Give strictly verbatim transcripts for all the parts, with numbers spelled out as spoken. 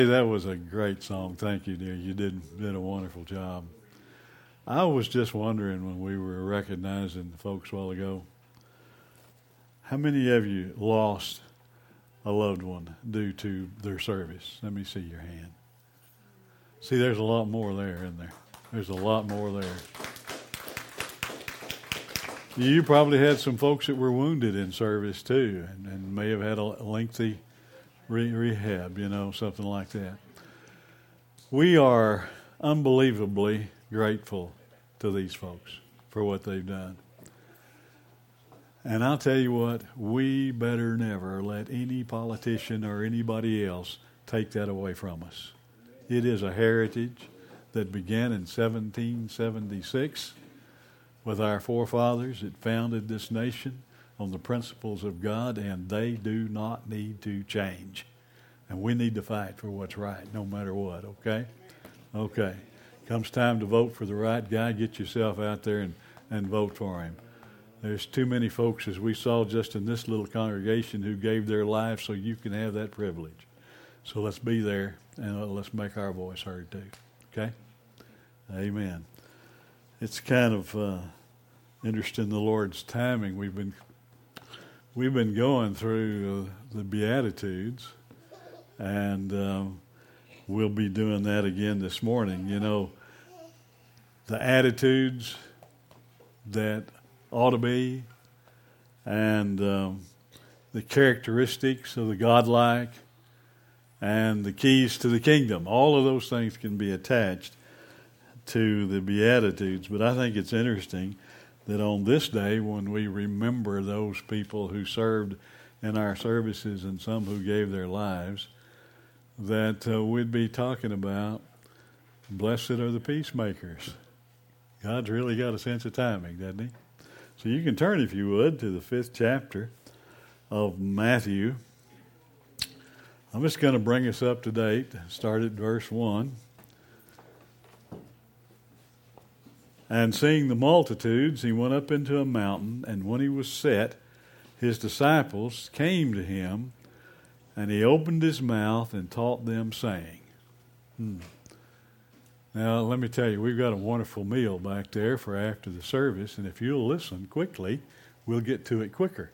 That was a great song. Thank you, dear. You did did a wonderful job. I was just wondering when we were recognizing the folks a while ago, how many of you lost a loved one due to their service? Let me see your hand. See, there's a lot more there, isn't there? There's a lot more there. You probably had some folks that were wounded in service too, and, and may have had a lengthy re- rehab, you know, something like that. We are unbelievably grateful to these folks for what they've done. And I'll tell you what, we better never let any politician or anybody else take that away from us. It is a heritage that began in seventeen seventy-six with our forefathers that founded this nation on the principles of God, and they do not need to change. And we need to fight for what's right, no matter what, okay? Okay. Comes time to vote for the right guy, get yourself out there and, and vote for him. There's too many folks, as we saw just in this little congregation, who gave their lives so you can have that privilege. So let's be there, and let's make our voice heard too, okay? Amen. It's kind of uh, interesting, the Lord's timing. We've been we've been going through uh, the Beatitudes, and um, we'll be doing that again this morning. You know, the attitudes that ought to be, and um, the characteristics of the godlike, and the keys to the kingdom. All of those things can be attached to the Beatitudes, but I think it's interesting that on this day, when we remember those people who served in our services and some who gave their lives, that uh, we'd be talking about blessed are the peacemakers. God's really got a sense of timing, doesn't he? So you can turn, if you would, to the fifth chapter of Matthew. I'm just going to bring us up to date, start at verse one. And seeing the multitudes, he went up into a mountain, and when he was set, his disciples came to him, and he opened his mouth and taught them, saying. Hmm. Now, let me tell you, we've got a wonderful meal back there for after the service, and if you'll listen quickly, we'll get to it quicker.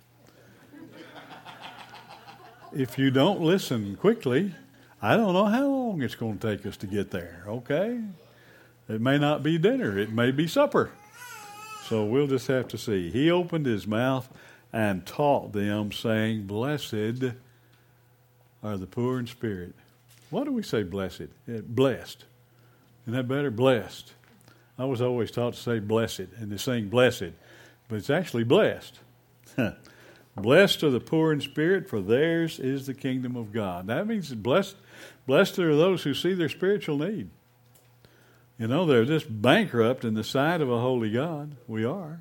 If you don't listen quickly, I don't know how long it's going to take us to get there, okay? It may not be dinner. It may be supper. So we'll just have to see. He opened his mouth and taught them, saying, blessed are the poor in spirit. Why do we say blessed? Blessed. Isn't that better? Blessed. I was always taught to say blessed and to sing blessed, but it's actually blessed. Blessed are the poor in spirit, for theirs is the kingdom of God. That means blessed, blessed are those who see their spiritual need. You know, they're just bankrupt in the sight of a holy God. We are.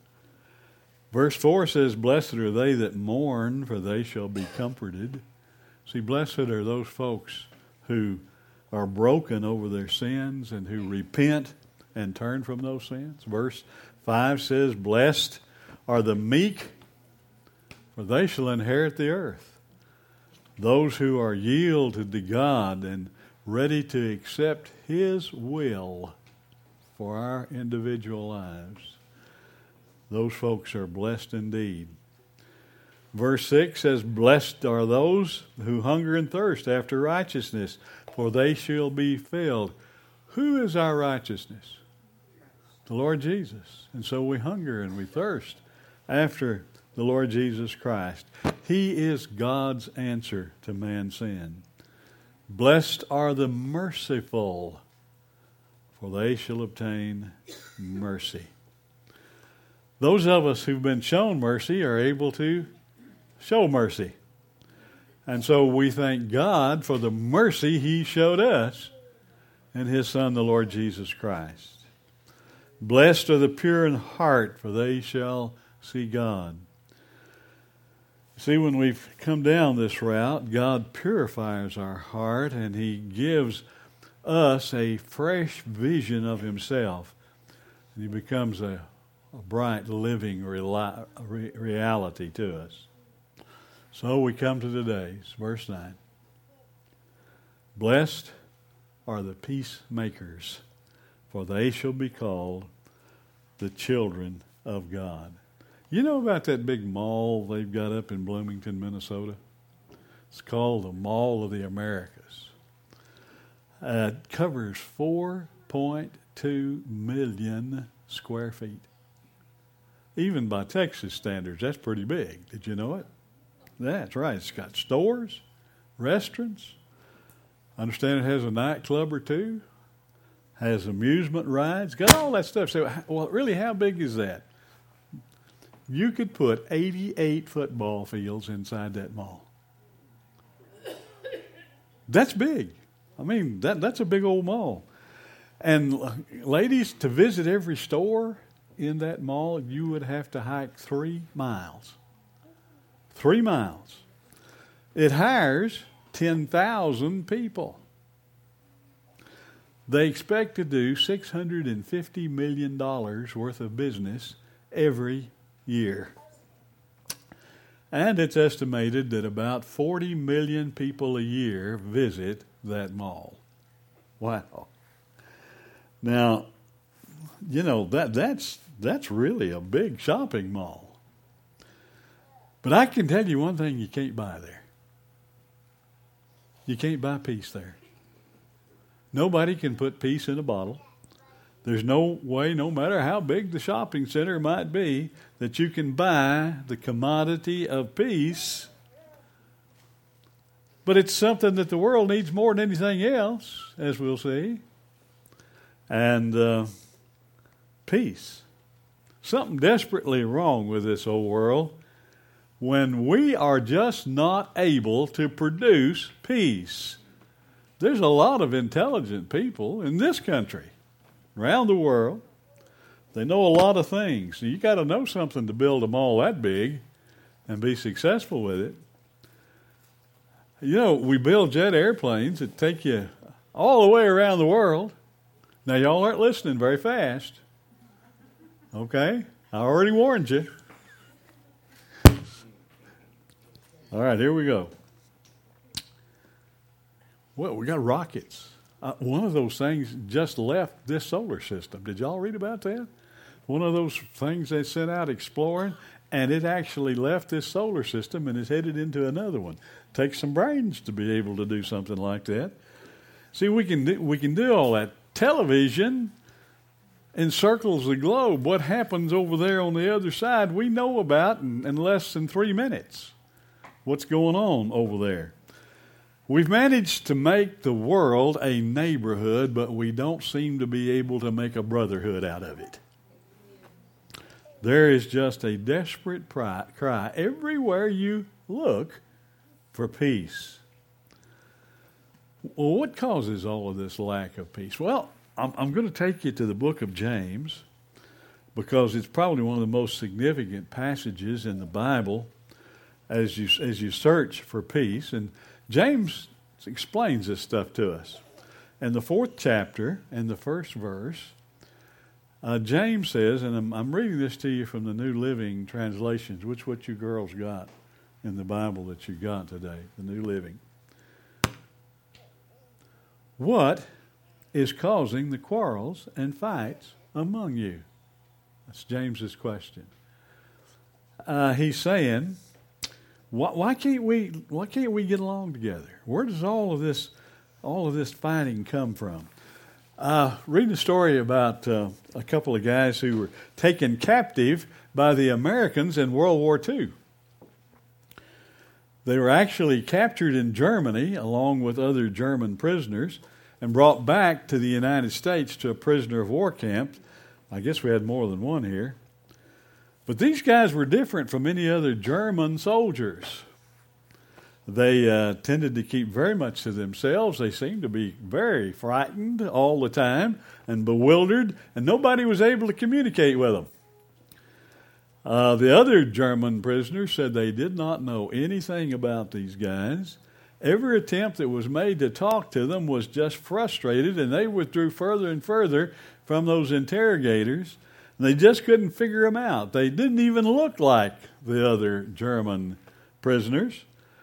Verse four says, blessed are they that mourn, for they shall be comforted. See, blessed are those folks who are broken over their sins and who repent and turn from those sins. Verse five says, blessed are the meek, for they shall inherit the earth. Those who are yielded to God and ready to accept His will for our individual lives. Those folks are blessed indeed. Verse six says, blessed are those who hunger and thirst after righteousness, for they shall be filled. Who is our righteousness? The Lord Jesus. And so we hunger and we thirst after the Lord Jesus Christ. He is God's answer to man's sin. Blessed are the merciful, for they shall obtain mercy. Those of us who've been shown mercy are able to show mercy. And so we thank God for the mercy He showed us in His Son, the Lord Jesus Christ. Blessed are the pure in heart, for they shall see God. See, when we've come down this route, God purifies our heart and He gives us a fresh vision of Himself. And He becomes a, a bright, living rela- re- reality to us. So we come to today's, verse nine. Blessed are the peacemakers, for they shall be called the children of God. You know about that big mall they've got up in Bloomington, Minnesota? It's called the Mall of the Americas. Uh, it covers four point two million square feet. Even by Texas standards, that's pretty big. Did you know it? That's right. It's got stores, restaurants. I understand it has a nightclub or two. Has amusement rides. Got all that stuff. So, well, really, how big is that? You could put eighty-eight football fields inside that mall. That's big. I mean, that that's a big old mall. And ladies, to visit every store in that mall, you would have to hike three miles. Three miles. It hires ten thousand people. They expect to do six hundred fifty million dollars worth of business every year. And it's estimated that about forty million people a year visit that mall. Wow. Now, you know, that that's that's really a big shopping mall. But I can tell you one thing you can't buy there. You can't buy peace there. Nobody can put peace in a bottle. There's no way, no matter how big the shopping center might be, that you can buy the commodity of peace. But it's something that the world needs more than anything else, as we'll see. And uh, peace. Something desperately wrong with this old world when we are just not able to produce peace. There's a lot of intelligent people in this country, around the world. They know a lot of things. So you got to know something to build a mall that big and be successful with it. You know, we build jet airplanes that take you all the way around the world. Now, y'all aren't listening very fast. Okay? I already warned you. All right, here we go. Well, we got rockets. Uh, one of those things just left this solar system. Did y'all read about that? One of those things they sent out exploring, and it actually left this solar system and is headed into another one. Takes some brains to be able to do something like that. See, we can do, we can do all that. Television encircles the globe. What happens over there on the other side, we know about in, in less than three minutes. What's going on over there? We've managed to make the world a neighborhood, but we don't seem to be able to make a brotherhood out of it. There is just a desperate cry everywhere you look for peace. Well, what causes all of this lack of peace? Well, I'm, I'm going to take you to the book of James because it's probably one of the most significant passages in the Bible as you as you search for peace. And James explains this stuff to us. In the fourth chapter, in the first verse, uh, James says, and I'm, I'm reading this to you from the New Living Translations, which what you girls got in the Bible that you got today, the New Living. What is causing the quarrels and fights among you? That's James's question. Uh, he's saying, why, why can't we? Why can't we get along together? Where does all of this, all of this fighting come from? Uh, reading a story about uh, a couple of guys who were taken captive by the Americans in World War Two. They were actually captured in Germany along with other German prisoners and brought back to the United States to a prisoner of war camp. I guess we had more than one here. But these guys were different from any other German soldiers. They uh, tended to keep very much to themselves. They seemed to be very frightened all the time and bewildered, and nobody was able to communicate with them. Uh, the other German prisoners said they did not know anything about these guys. Every attempt that was made to talk to them was just frustrated, and they withdrew further and further from those interrogators. They just couldn't figure them out. They didn't even look like the other German prisoners.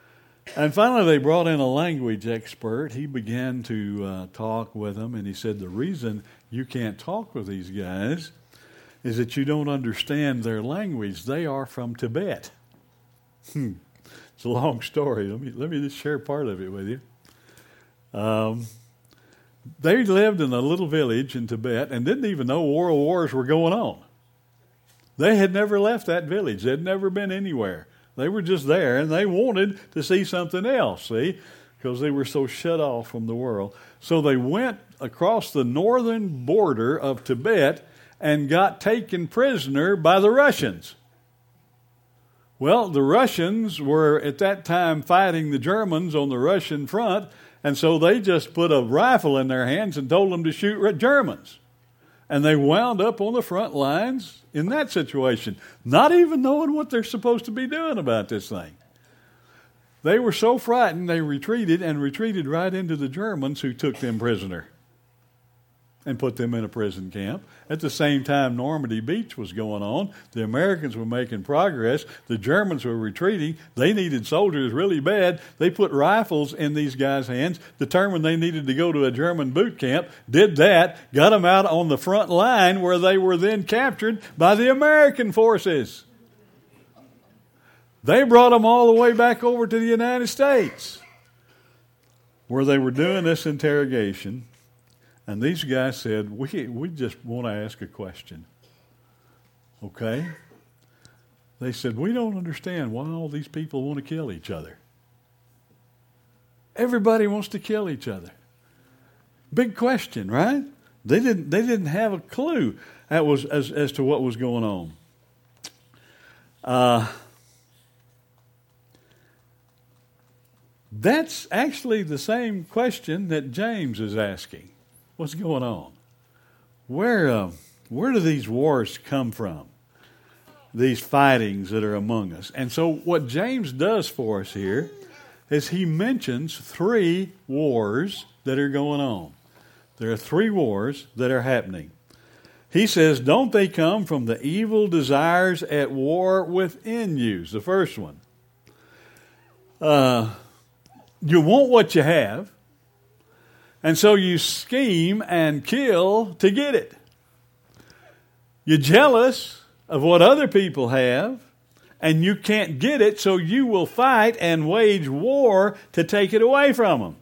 And finally, they brought in a language expert. He began to uh, talk with them, and he said, the reason you can't talk with these guys is that you don't understand their language. They are from Tibet. Hmm. It's a long story. Let me, let me just share part of it with you. Um, they lived in a little village in Tibet and didn't even know world wars were going on. They had never left that village. They'd never been anywhere. They were just there, and they wanted to see something else, see, because they were so shut off from the world. So they went across the northern border of Tibet and got taken prisoner by the Russians. Well, the Russians were at that time fighting the Germans on the Russian front, and so they just put a rifle in their hands and told them to shoot Germans. And they wound up on the front lines in that situation, not even knowing what they're supposed to be doing about this thing. They were so frightened, they retreated and retreated right into the Germans, who took them prisoner and put them in a prison camp. At the same time, Normandy Beach was going on. The Americans were making progress. The Germans were retreating. They needed soldiers really bad. They put rifles in these guys' hands, determined they needed to go to a German boot camp, did that, got them out on the front line, where they were then captured by the American forces. They brought them all the way back over to the United States, where they were doing this interrogation. And these guys said, we we just want to ask a question. Okay? They said, we don't understand why all these people want to kill each other. Everybody wants to kill each other. Big question, right? They didn't they didn't have a clue that was as, as to what was going on. Uh, that's actually the same question that James is asking. What's going on? Where uh, where do these wars come from? These fightings that are among us. And so what James does for us here is he mentions three wars that are going on. There are three wars that are happening. He says, don't they come from the evil desires at war within you? Is the first one. Uh, you want what you have. And so you scheme and kill to get it. You're jealous of what other people have, and you can't get it, so you will fight and wage war to take it away from them.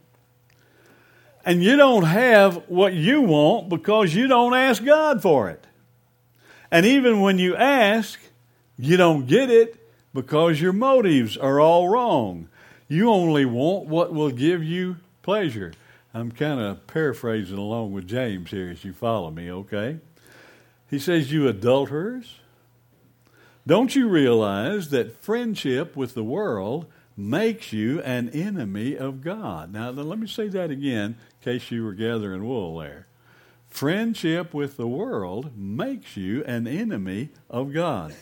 And you don't have what you want because you don't ask God for it. And even when you ask, you don't get it because your motives are all wrong. You only want what will give you pleasure. I'm kind of paraphrasing along with James here as you follow me, okay? He says, you adulterers, don't you realize that friendship with the world makes you an enemy of God? Now, let me say that again in case you were gathering wool there. Friendship with the world makes you an enemy of God.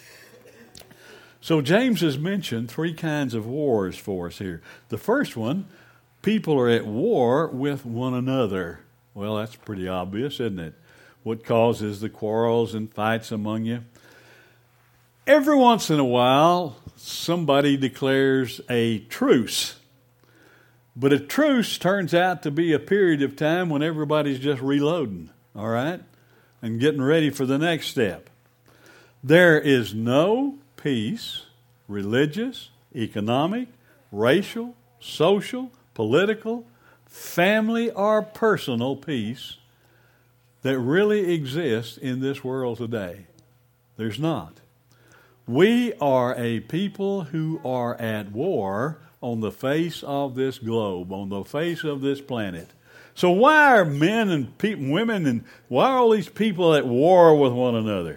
So James has mentioned three kinds of wars for us here. The first one, people are at war with one another. Well, that's pretty obvious, isn't it? What causes the quarrels and fights among you? Every once in a while, somebody declares a truce. But a truce turns out to be a period of time when everybody's just reloading, all right, and getting ready for the next step. There is no peace, religious, economic, racial, social, political, family, or personal peace that really exists in this world today. There's not. We are a people who are at war on the face of this globe, on the face of this planet. So why are men and pe- women and why are all these people at war with one another?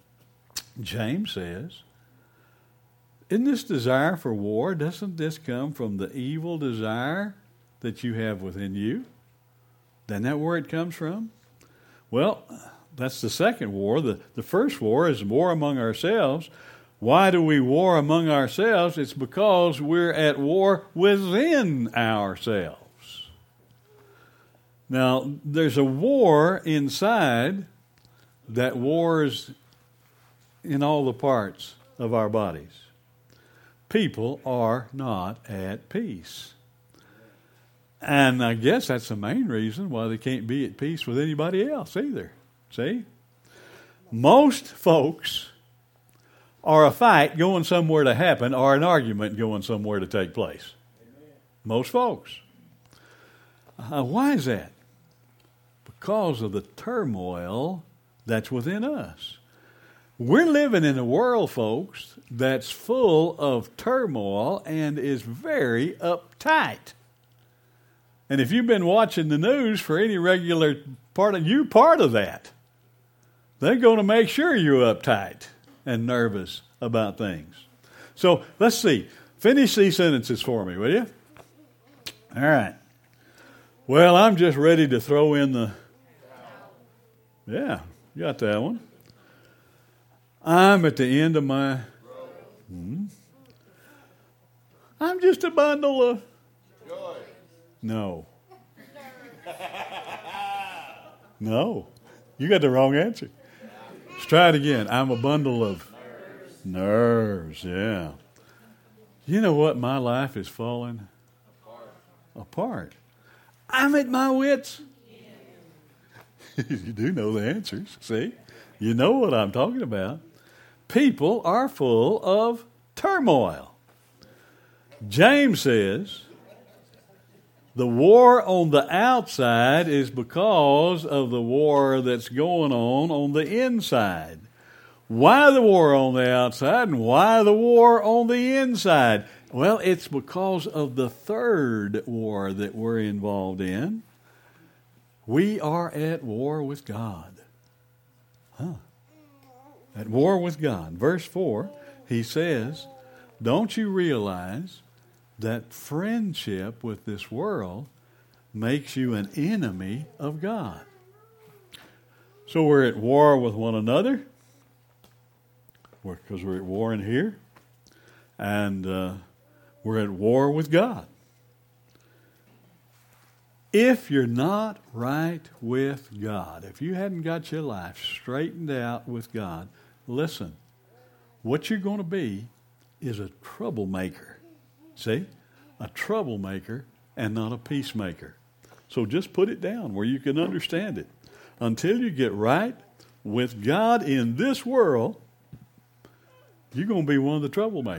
James says, isn't this desire for war, doesn't this come from the evil desire that you have within you? Isn't that where it comes from? Well, that's the second war. The, the first war is war among ourselves. Why do we war among ourselves? It's because we're at war within ourselves. Now, there's a war inside that wars in all the parts of our bodies. people are not at peace. And I guess that's the main reason why they can't be at peace with anybody else either. See? Most folks are a fight going somewhere to happen or an argument going somewhere to take place. Most folks. Uh, why is that? Because of the turmoil that's within us. We're living in a world, folks, that's full of turmoil and is very uptight. And if you've been watching the news for any regular part of you, part of that. They're going to make sure you're uptight and nervous about things. So let's see. Finish these sentences for me, will you? All right. Well, I'm just ready to throw in the... Yeah, you got that one. I'm at the end of my... Hmm, I'm just a bundle of... Joy. No. No. You got the wrong answer. Let's try it again. I'm a bundle of... Nerves. Nerves, yeah. You know what? My life is falling apart. apart. I'm at my wits. You do know the answers, see? You know what I'm talking about. People are full of turmoil. James says the war on the outside is because of the war that's going on on the inside. Why the war on the outside and why the war on the inside? Well, it's because of the third war that we're involved in. We are at war with God. Huh. At war with God. Verse four, he says, don't you realize that friendship with this world makes you an enemy of God? So we're at war with one another. Because we're at war in here. And uh, we're at war with God. If you're not right with God, if you hadn't got your life straightened out with God, listen, what you're going to be is a troublemaker. See? A troublemaker and not a peacemaker. So just put it down where you can understand it. Until you get right with God in this world, you're going to be one of the troublemakers.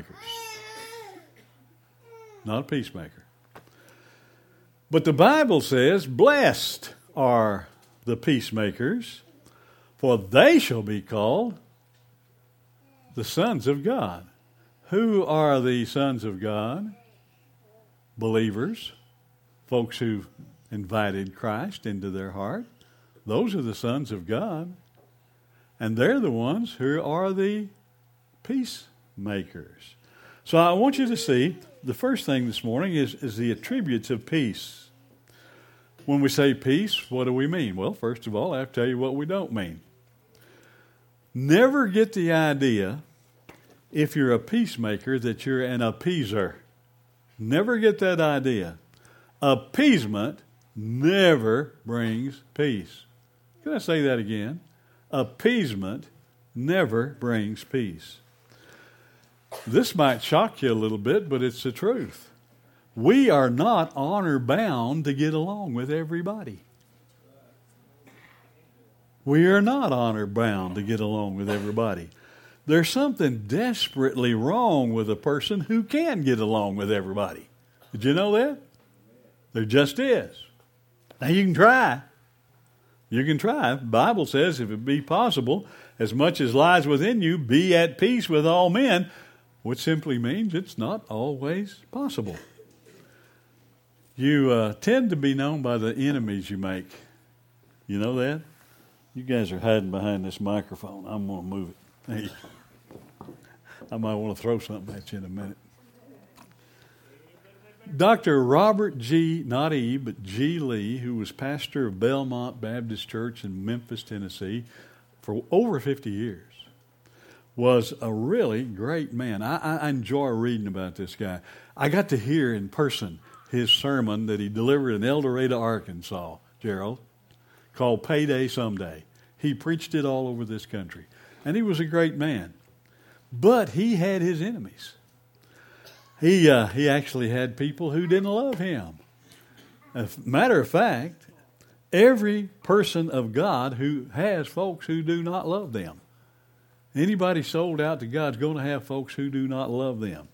Not a peacemaker. But the Bible says, blessed are the peacemakers, for they shall be called the sons of God. Who are the sons of God? Believers, folks who've invited Christ into their heart. Those are the sons of God. And they're the ones who are the peacemakers. So I want you to see, the first thing this morning is, is the attributes of peace. When we say peace, what do we mean? Well, first of all, I have to tell you what we don't mean. Never get the idea, if you're a peacemaker, that you're an appeaser. Never get that idea. Appeasement never brings peace. Can I say that again? Appeasement never brings peace. This might shock you a little bit, but it's the truth. We are not honor bound to get along with everybody. We are not honor bound to get along with everybody. There's something desperately wrong with a person who can get along with everybody. Did you know that? There just is. Now you can try. You can try. The Bible says, if it be possible, as much as lies within you, be at peace with all men, which simply means it's not always possible. You uh, tend to be known by the enemies you make. You know that? You guys are hiding behind this microphone. I'm going to move it. Hey, I might want to throw something at you in a minute. Doctor Robert G. not E., but G. Lee, who was pastor of Belmont Baptist Church in Memphis, Tennessee, for over fifty years, was a really great man. I, I enjoy reading about this guy. I got to hear in person his sermon that he delivered in El Dorado, Arkansas, Gerald, called Payday Someday. He preached it all over this country. And he was a great man. But he had his enemies. He uh, he actually had people who didn't love him. As a matter of fact, every person of God who has folks who do not love them. Anybody sold out to God's going to have folks who do not love them.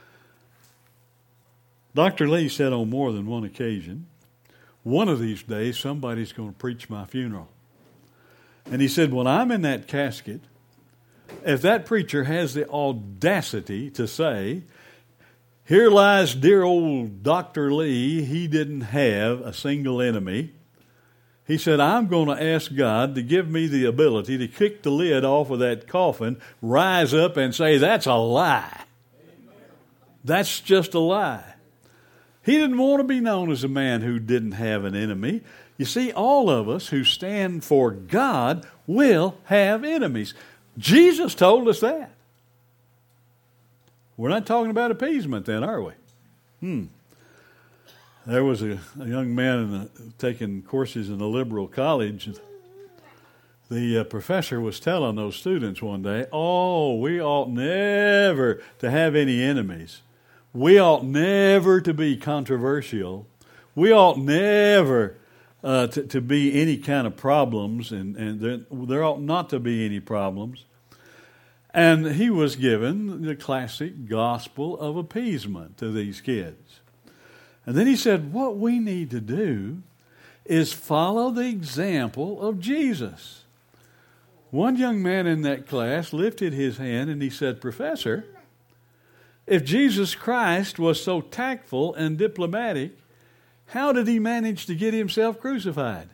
Doctor Lee said on more than one occasion, one of these days somebody's going to preach my funeral. And he said, when I'm in that casket, if that preacher has the audacity to say, here lies dear old Doctor Lee, he didn't have a single enemy. He said, I'm going to ask God to give me the ability to kick the lid off of that coffin, rise up and say, that's a lie. That's just a lie. He didn't want to be known as a man who didn't have an enemy. You see, all of us who stand for God will have enemies. Jesus told us that. We're not talking about appeasement then, are we? Hmm. There was a, a young man in the, taking courses in a liberal college. The uh, professor was telling those students one day, oh, we ought never to have any enemies. We ought never to be controversial. We ought never uh, to, to be any kind of problems, and, and there, there ought not to be any problems. And he was given the classic gospel of appeasement to these kids. And then he said, what we need to do is follow the example of Jesus. One young man in that class lifted his hand and he said, Professor, if Jesus Christ was so tactful and diplomatic, how did he manage to get himself crucified?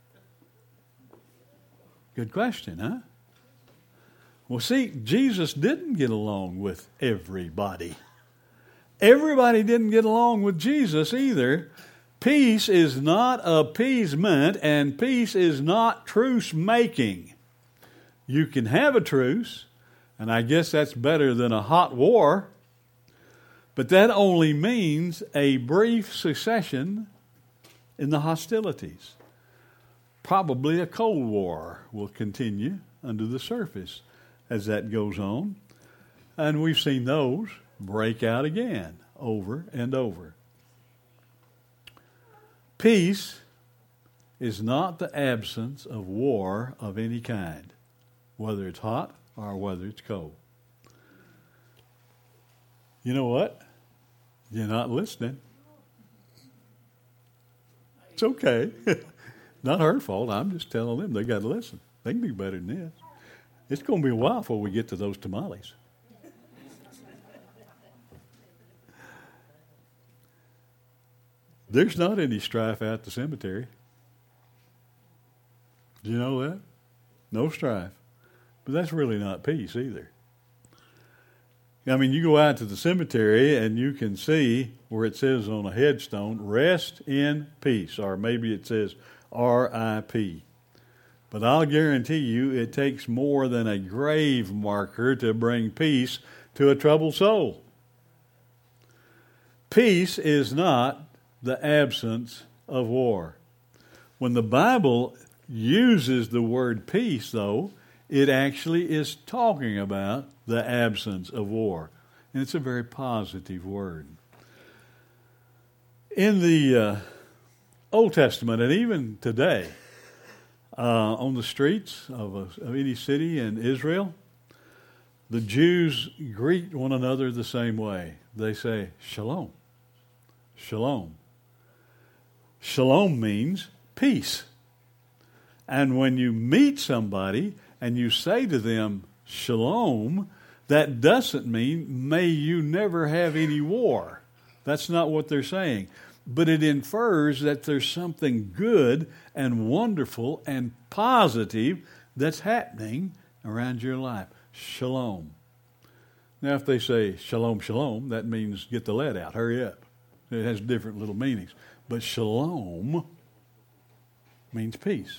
Good question, huh? Well, see, Jesus didn't get along with everybody. Everybody didn't get along with Jesus either. Peace is not appeasement, and peace is not truce-making. You can have a truce, and I guess that's better than a hot war, but that only means a brief cessation in the hostilities. Probably a Cold War will continue under the surface as that goes on. And we've seen those break out again over and over. Peace is not the absence of war of any kind, whether it's hot or whether it's cold. You know what? You're not listening. It's okay. Not her fault. I'm just telling them they got to listen. They can do better than this. It's going to be a while before we get to those tamales. There's not any strife out at the cemetery. Do you know that? No strife. But that's really not peace either. I mean, you go out to the cemetery and you can see where it says on a headstone, rest in peace, or maybe it says R I P. But I'll guarantee you it takes more than a grave marker to bring peace to a troubled soul. Peace is not the absence of war. When the Bible uses the word peace, though, it actually is talking about the absence of war. And it's a very positive word. In the uh, Old Testament, and even today, uh, on the streets of, a, of any city in Israel, the Jews greet one another the same way. They say, Shalom. Shalom. Shalom means peace. And when you meet somebody and you say to them, Shalom, that doesn't mean, may you never have any war. That's not what they're saying. But it infers that there's something good and wonderful and positive that's happening around your life. Shalom. Now, if they say shalom, shalom, that means get the lead out, hurry up. It has different little meanings. But shalom means peace.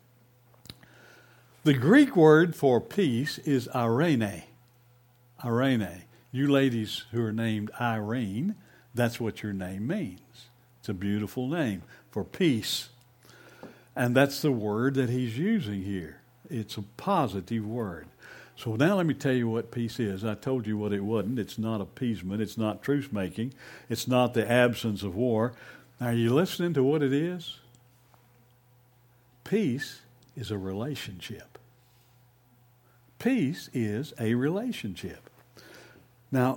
The Greek word for peace is eirene. Eirene. You ladies who are named Irene, that's what your name means. It's a beautiful name for peace. And that's the word that he's using here. It's a positive word. So now let me tell you what peace is. I told you what it wasn't. It's not appeasement. It's not truce-making. It's not the absence of war. Now, are you listening to what it is? Peace is a relationship. Peace is a relationship. Now,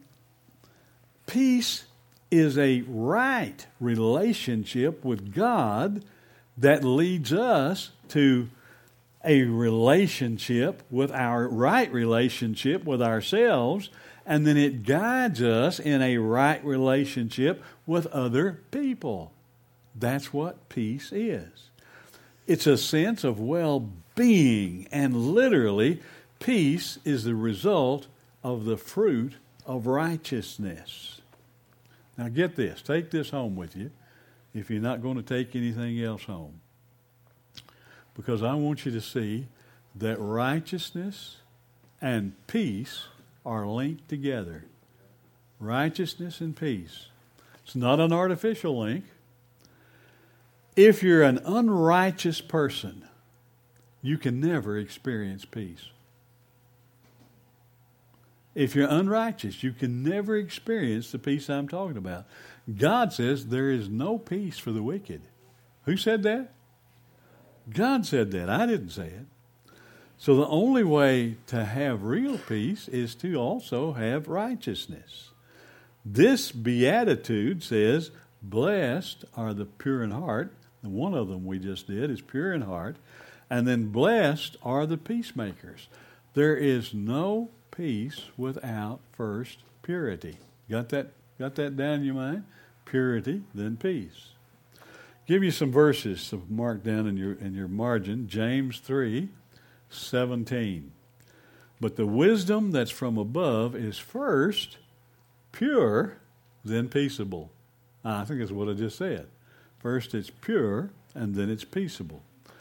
peace is a right relationship with God that leads us to a relationship with our right relationship with ourselves, and then it guides us in a right relationship with other people. That's what peace is. It's a sense of well-being, and literally, peace is the result of the fruit of righteousness. Now get this. Take this home with you if you're not going to take anything else home. Because I want you to see that righteousness and peace are linked together. Righteousness and peace. It's not an artificial link. If you're an unrighteous person, you can never experience peace. If you're unrighteous, you can never experience the peace I'm talking about. God says there is no peace for the wicked. Who said that? God said that. I didn't say it. So the only way to have real peace is to also have righteousness. This beatitude says, blessed are the pure in heart. And one of them we just did is pure in heart. And then blessed are the peacemakers. There is no peace without first purity. Got that, got that down in your mind? Purity, then peace. Give you some verses to mark down in your in your margin. James three seventeen. But the wisdom that's from above is first pure, then peaceable. I think that's what I just said. First it's pure, and then it's peaceable.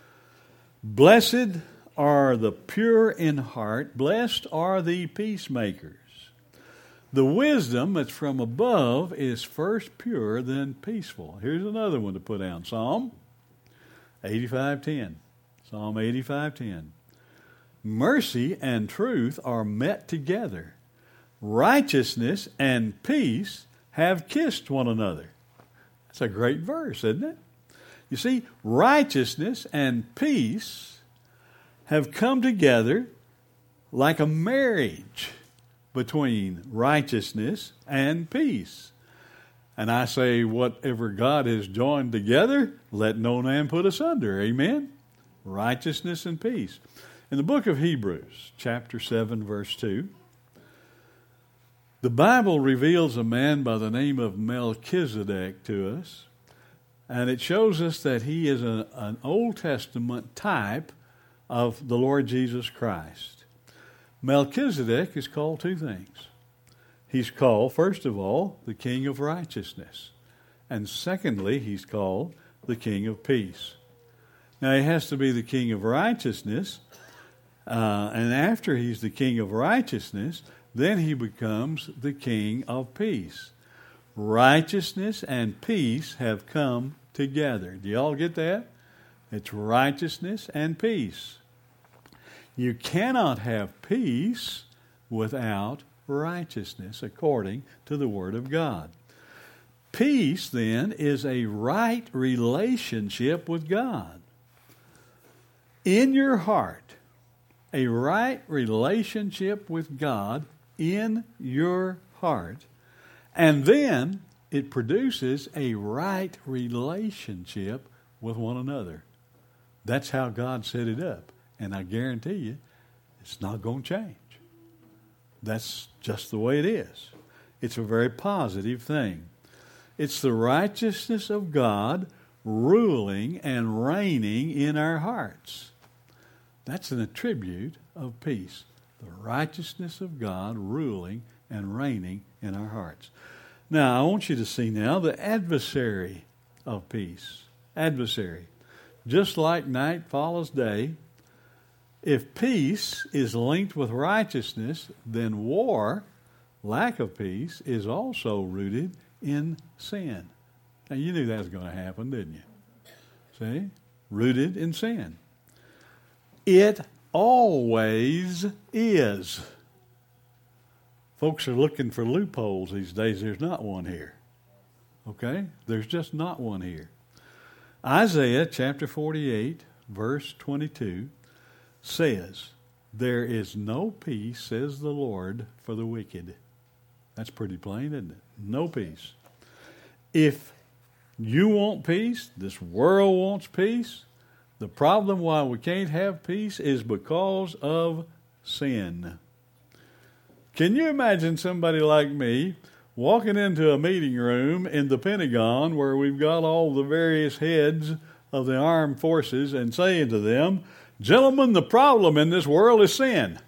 Blessed are the pure in heart. Blessed are the peacemakers. The wisdom that's from above is first pure, then peaceful. Here's another one to put down. Psalm eighty-five ten. Psalm eighty-five ten. Mercy and truth are met together. Righteousness and peace have kissed one another. That's a great verse, isn't it? You see, righteousness and peace have come together like a marriage between righteousness and peace. And I say, whatever God has joined together, let no man put asunder. Amen? Righteousness and peace. In the book of Hebrews, chapter seven, verse two, the Bible reveals a man by the name of Melchizedek to us, and it shows us that he is a, an Old Testament type of the Lord Jesus Christ. Melchizedek is called two things. He's called, first of all, the King of Righteousness. And secondly, he's called the King of Peace. Now, he has to be the King of Righteousness. Uh, and after he's the King of Righteousness, then he becomes the King of Peace. Righteousness and peace have come together. Do you all get that? It's righteousness and peace. You cannot have peace without righteousness, according to the Word of God. Peace, then, is a right relationship with God. In your heart, a right relationship with God in your heart, and then it produces a right relationship with one another. That's how God set it up. And I guarantee you, it's not going to change. That's just the way it is. It's a very positive thing. It's the righteousness of God ruling and reigning in our hearts. That's an attribute of peace. The righteousness of God ruling and reigning in our hearts. Now, I want you to see now the adversary of peace. Adversary. Just like night follows day, if peace is linked with righteousness, then war, lack of peace, is also rooted in sin. Now, you knew that was going to happen, didn't you? See? Rooted in sin. It always is. Folks are looking for loopholes these days. There's not one here. Okay? There's just not one here. Isaiah chapter forty-eight, verse twenty-two says, "There is no peace, says the Lord, for the wicked." That's pretty plain, isn't it? No peace. If you want peace, this world wants peace, the problem why we can't have peace is because of sin. Can you imagine somebody like me walking into a meeting room in the Pentagon where we've got all the various heads of the armed forces and saying to them, "Gentlemen, the problem in this world is sin"?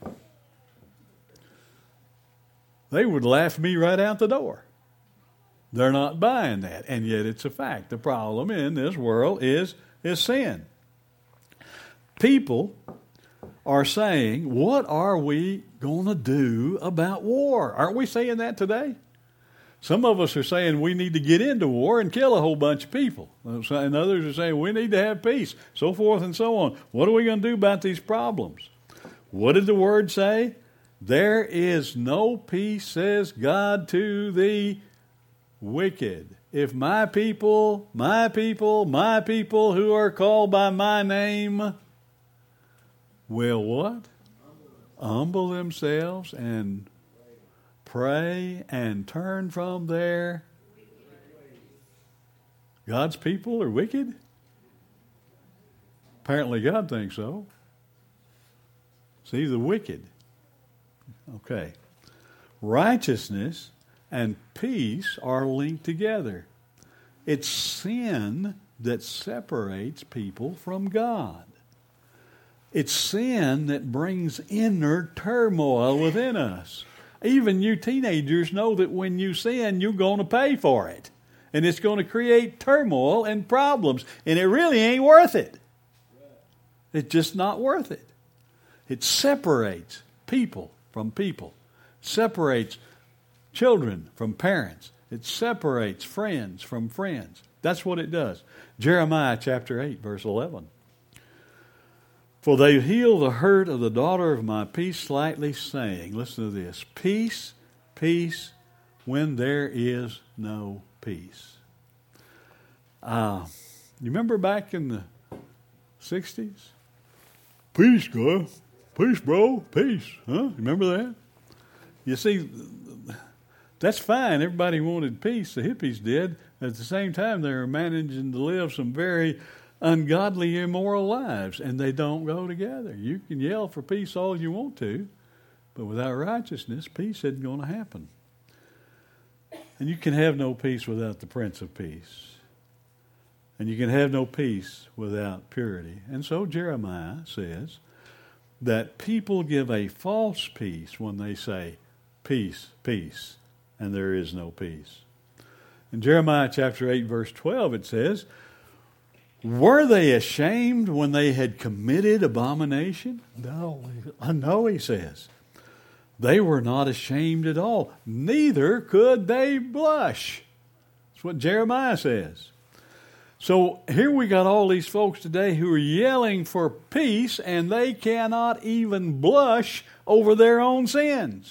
They would laugh me right out the door. They're not buying that, and yet it's a fact. The problem in this world is, is sin. People are saying, what are we going to do about war? Aren't we saying that today? Some of us are saying we need to get into war and kill a whole bunch of people. And others are saying we need to have peace, so forth and so on. What are we going to do about these problems? What did the Word say? There is no peace, says God, to the wicked. If my people, my people, my people who are called by my name will what? Humble themselves and pray and turn from their... God's people are wicked? Apparently God thinks so. See, the wicked. Okay. Righteousness and peace are linked together. It's sin that separates people from God. It's sin that brings inner turmoil within us. Even you teenagers know that when you sin, you're going to pay for it. And it's going to create turmoil and problems. And it really ain't worth it. It's just not worth it. It separates people from people. Separates children from parents. It separates friends from friends. That's what it does. Jeremiah chapter eight, verse eleven. "For they heal the hurt of the daughter of my peace slightly, saying," listen to this, "Peace, peace, when there is no peace." Uh, you remember back in the sixties? Peace, girl. Peace, bro. Peace. Huh? You remember that? You see, that's fine. Everybody wanted peace. The hippies did. At the same time, they were managing to live some very ungodly, immoral lives, and they don't go together. You can yell for peace all you want to, but without righteousness, peace isn't going to happen. And you can have no peace without the Prince of Peace. And you can have no peace without purity. And so Jeremiah says that people give a false peace when they say, peace, peace, and there is no peace. In Jeremiah chapter eight, verse twelve, it says, "Were they ashamed when they had committed abomination?" No, no, he says. "They were not ashamed at all, neither could they blush." That's what Jeremiah says. So here we got all these folks today who are yelling for peace, and they cannot even blush over their own sins.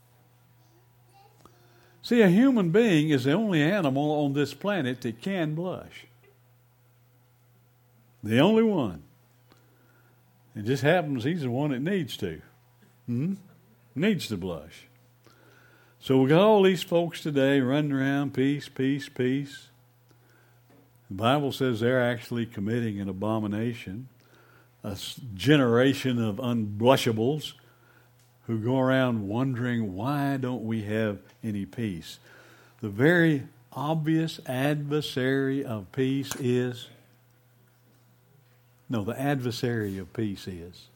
See, a human being is the only animal on this planet that can blush. The only one. It just happens he's the one that needs to. Hmm? Needs to blush. So we got all these folks today running around, peace, peace, peace. The Bible says they're actually committing an abomination. A generation of unblushables who go around wondering, why don't we have any peace? The very obvious adversary of peace is... No, the adversary of peace is...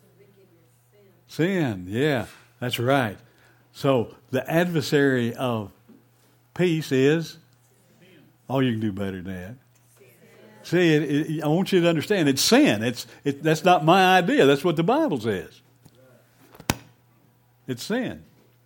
Sin, yeah, that's right. So the adversary of peace is... Oh, you can do better than that. See, it, it, I want you to understand, it's sin. It's it, that's not my idea. That's what the Bible says. It's sin.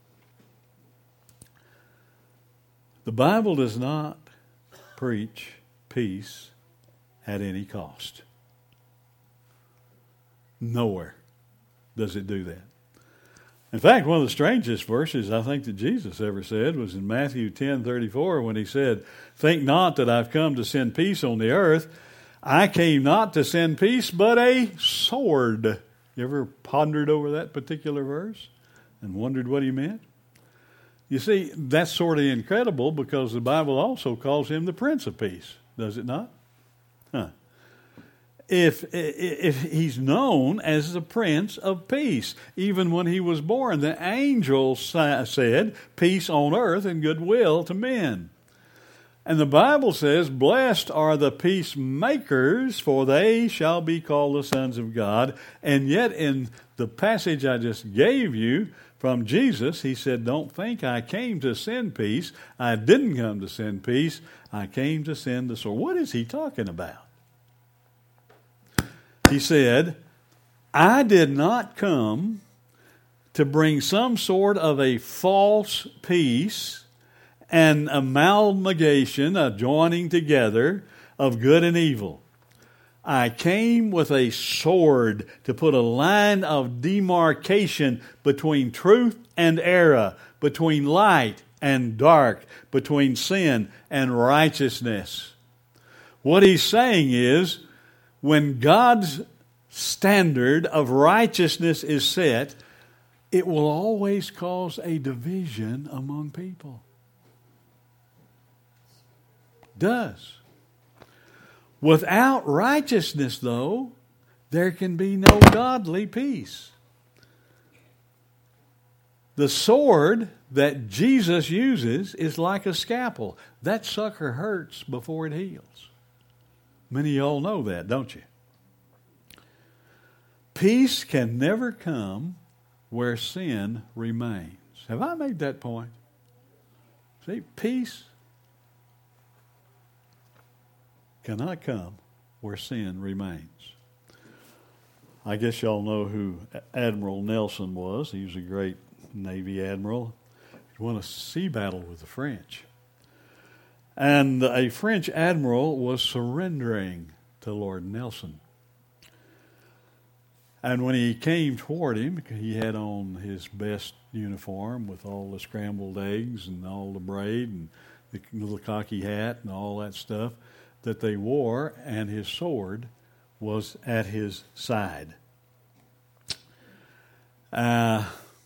The Bible does not preach peace at any cost. Nowhere. does it do that. In fact, one of the strangest verses I think that Jesus ever said was in Matthew ten thirty-four when he said, "Think not that I've come to send peace on the earth. I came not to send peace, but a sword." You ever pondered over that particular verse and wondered what he meant? You see, that's sort of incredible because the Bible also calls him the Prince of Peace, does it not? Huh. If, if he's known as the Prince of Peace, even when he was born, the angel said, "Peace on earth and goodwill to men." And the Bible says, "Blessed are the peacemakers, for they shall be called the sons of God." And yet in the passage I just gave you from Jesus, he said, "Don't think I came to send peace. I didn't come to send peace. I came to send the sword." What is he talking about? He said, "I did not come to bring some sort of a false peace, an amalgamation, a joining together of good and evil. I came with a sword to put a line of demarcation between truth and error, between light and dark, between sin and righteousness." What he's saying is, when God's standard of righteousness is set, it will always cause a division among people. Does. Without righteousness, though, there can be no godly peace. The sword that Jesus uses is like a scalpel. That sucker hurts before it heals. Many of y'all know that, don't you? Peace can never come where sin remains. Have I made that point? See, peace cannot come where sin remains. I guess y'all know who Admiral Nelson was. He was a great Navy admiral. He won a sea battle with the French. And a French admiral was surrendering to Lord Nelson. And when he came toward him, he had on his best uniform with all the scrambled eggs and all the braid and the little cocky hat and all that stuff that they wore, and his sword was at his side. Uh,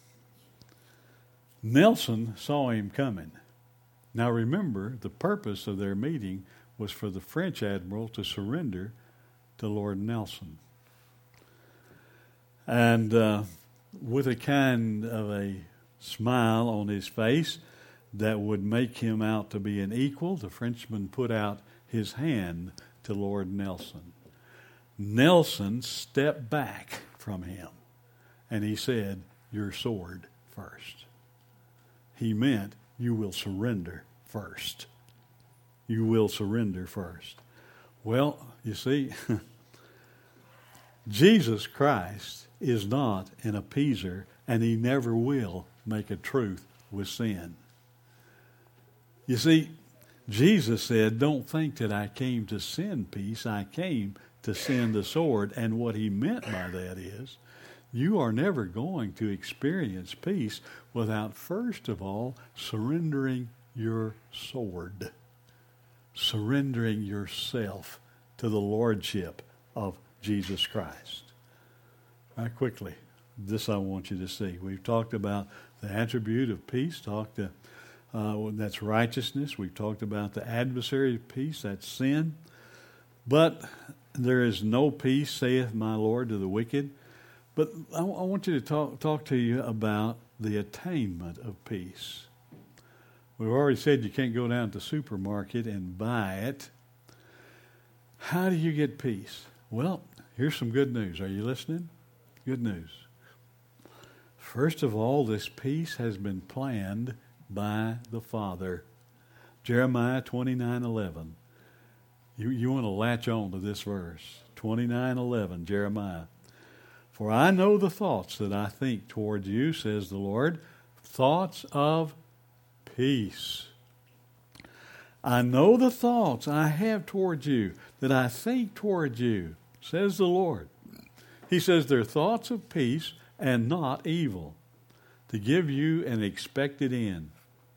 Nelson saw him coming. Now remember, the purpose of their meeting was for the French admiral to surrender to Lord Nelson. And uh, with a kind of a smile on his face that would make him out to be an equal, the Frenchman put out his hand to Lord Nelson. Nelson stepped back from him, and he said, "Your sword first." He meant, you will surrender first. You will surrender first. Well, you see, Jesus Christ is not an appeaser, and he never will make a truth with sin. You see, Jesus said, "Don't think that I came to send peace. I came to send the sword." And what he meant by that is, you are never going to experience peace without first of all surrendering your sword, surrendering yourself to the lordship of Jesus Christ. Right, quickly, this I want you to see. We've talked about the attribute of peace, talked to, uh, that's righteousness. We've talked about the adversary of peace, that's sin. But there is no peace, saith my Lord, to the wicked. But I, I want you to talk, talk to you about the attainment of peace. We've already said you can't go down to the supermarket and buy it. How do you get peace? Well, here's some good news. Are you listening? Good news. First of all, this peace has been planned by the Father. Jeremiah twenty-nine eleven. You, you want to latch on to this verse. twenty-nine eleven, Jeremiah. "For I know the thoughts that I think toward you, says the Lord, thoughts of peace. I know the thoughts I have toward you, that I think toward you, says the Lord." He says they're thoughts of peace and not evil, to give you an expected end.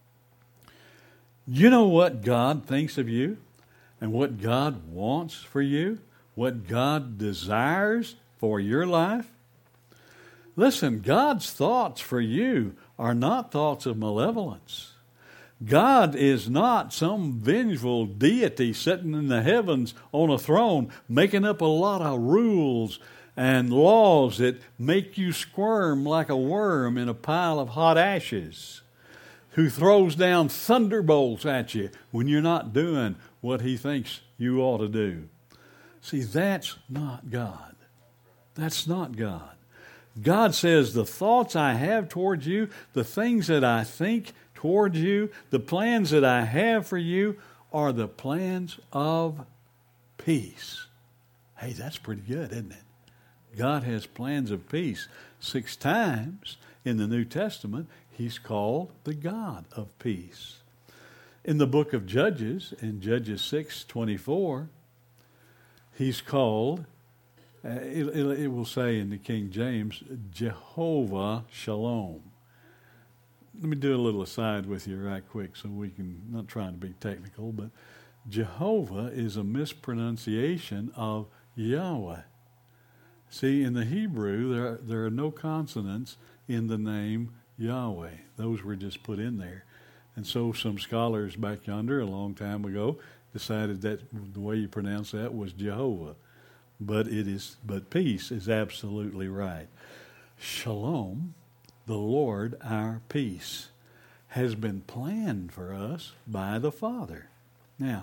You know what God thinks of you and what God wants for you, what God desires for your life? Listen, God's thoughts for you are not thoughts of malevolence. God is not some vengeful deity sitting in the heavens on a throne making up a lot of rules and laws that make you squirm like a worm in a pile of hot ashes, who throws down thunderbolts at you when you're not doing what he thinks you ought to do. See, that's not God. That's not God. God says, the thoughts I have towards you, the things that I think towards you, the plans that I have for you are the plans of peace. Hey, that's pretty good, isn't it? God has plans of peace. Six times in the New Testament, he's called the God of peace. In the book of Judges, in Judges six twenty-four, he's called, uh, it, it, it will say in the King James, Jehovah Shalom. Let me do a little aside with you right quick so we can, not trying to be technical, but Jehovah is a mispronunciation of Yahweh. See, in the Hebrew, there are, there are no consonants in the name Yahweh. Those were just put in there. And so some scholars back yonder a long time ago decided that the way you pronounce that was Jehovah. But it is, but peace is absolutely right. Shalom, the Lord our peace, has been planned for us by the Father. Now,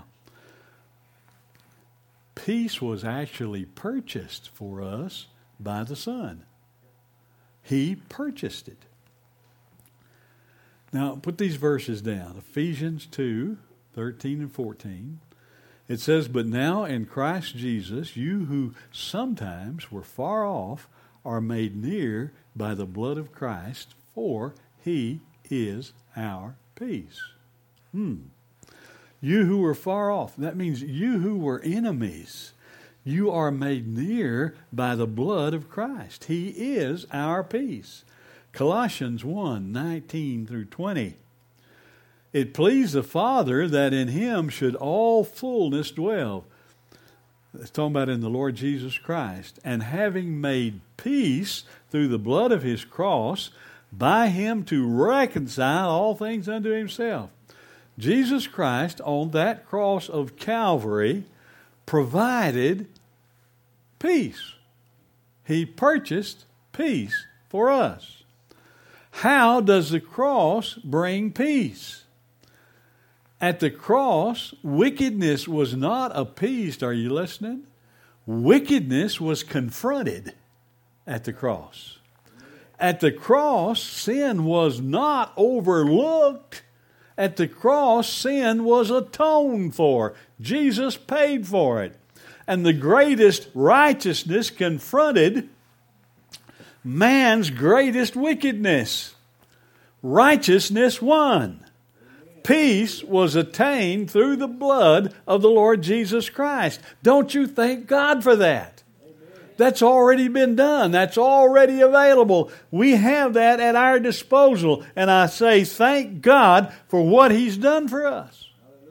peace was actually purchased for us by the Son. He purchased it. Now, put these verses down. Ephesians two, thirteen and fourteen. It says, but now in Christ Jesus, you who sometimes were far off are made near by the blood of Christ, for he is our peace. Hmm. You who were far off, that means you who were enemies, you are made near by the blood of Christ. He is our peace. Colossians one, nineteen through twenty. It pleased the Father that in him should all fullness dwell. It's talking about in the Lord Jesus Christ. And having made peace through the blood of his cross, by him to reconcile all things unto himself. Jesus Christ on that cross of Calvary provided peace. He purchased peace for us. How does the cross bring peace? At the cross, wickedness was not appeased. Are you listening? Wickedness was confronted at the cross. At the cross, sin was not overlooked. At the cross, sin was atoned for. Jesus paid for it. And the greatest righteousness confronted man's greatest wickedness. Righteousness won. Peace was attained through the blood of the Lord Jesus Christ. Don't you thank God for that? That's already been done. That's already available. We have that at our disposal. And I say thank God for what he's done for us.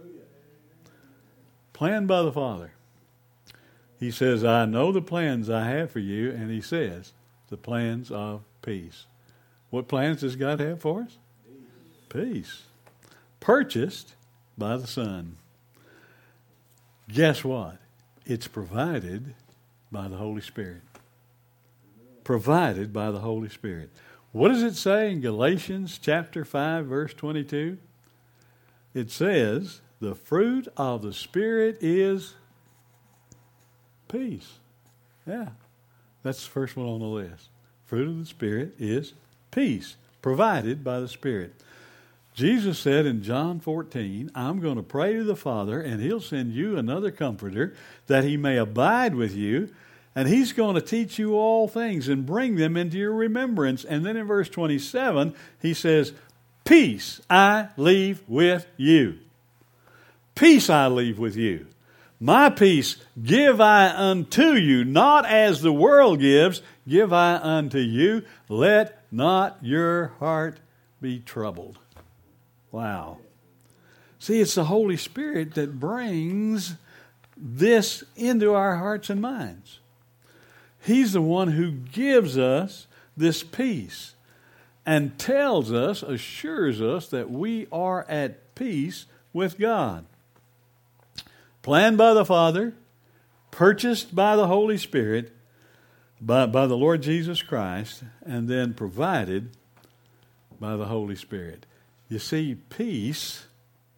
Planned by the Father. He says, I know the plans I have for you. And he says, the plans of peace. What plans does God have for us? Peace. Purchased by the Son. Guess what? It's provided by the Holy Spirit. Provided by the Holy Spirit. What does it say in Galatians chapter five, verse twenty-two? It says, the fruit of the Spirit is peace. Yeah, that's the first one on the list. Fruit of the Spirit is peace, provided by the Spirit. Jesus said in John fourteen, I'm going to pray to the Father, and he'll send you another comforter that he may abide with you, and he's going to teach you all things and bring them into your remembrance. And then in verse twenty-seven, he says, peace I leave with you. Peace I leave with you. My peace give I unto you, not as the world gives, give I unto you. Let not your heart be troubled. Wow. See, it's the Holy Spirit that brings this into our hearts and minds. He's the one who gives us this peace and tells us, assures us that we are at peace with God. Planned by the Father, purchased by the Holy Spirit, by, by the Lord Jesus Christ, and then provided by the Holy Spirit. You see, peace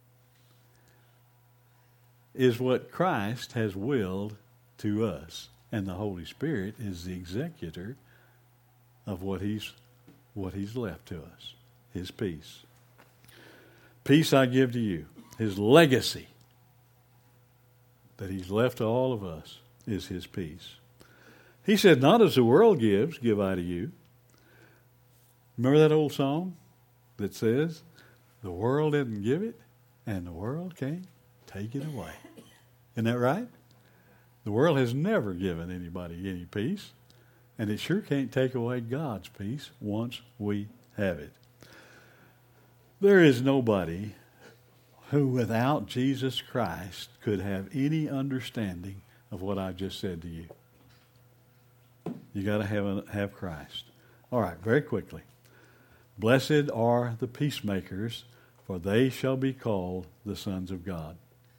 is what Christ has willed to us, and the Holy Spirit is the executor of what He's what He's left to us, His peace. Peace I give to you. His legacy that He's left to all of us is His peace. He said, not as the world gives, give I to you. Remember that old song that says, the world didn't give it, and the world can't take it away. Isn't that right? The world has never given anybody any peace, and it sure can't take away God's peace once we have it. There is nobody who without Jesus Christ could have any understanding of what I've just said to you. You got to have a, have Christ. All right, very quickly. Blessed are the peacemakers, for they shall be called the sons of God.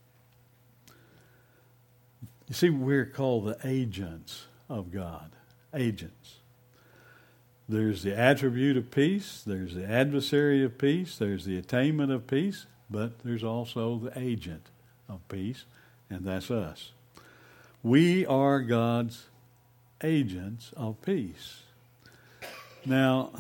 You see, we're called the agents of God. Agents. There's the attribute of peace. There's the adversary of peace. There's the attainment of peace. But there's also the agent of peace, and that's us. We are God's agents of peace. Now,